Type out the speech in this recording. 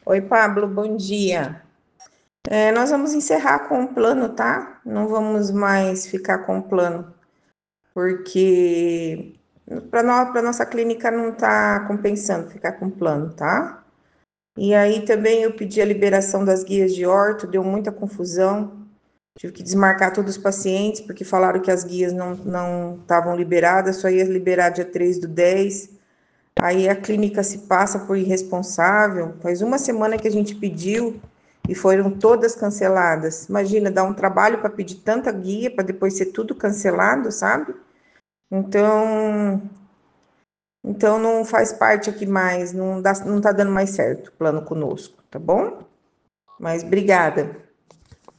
Oi, Pablo, bom dia. Nós vamos encerrar com o plano, tá? Não vamos mais ficar com o plano, porque para nossa clínica não está compensando ficar com o plano, tá? E aí também eu pedi a liberação das guias de orto, deu muita confusão. Tive que desmarcar todos os pacientes, porque falaram que as guias não estavam liberadas, só ia liberar dia 3/10. Aí a clínica se passa por irresponsável. Faz uma semana que a gente pediu e foram todas canceladas. Imagina, dá um trabalho para pedir tanta guia para depois ser tudo cancelado, sabe? Então, então não faz parte aqui mais, não tá dando mais certo o plano conosco, tá bom? Mas obrigada.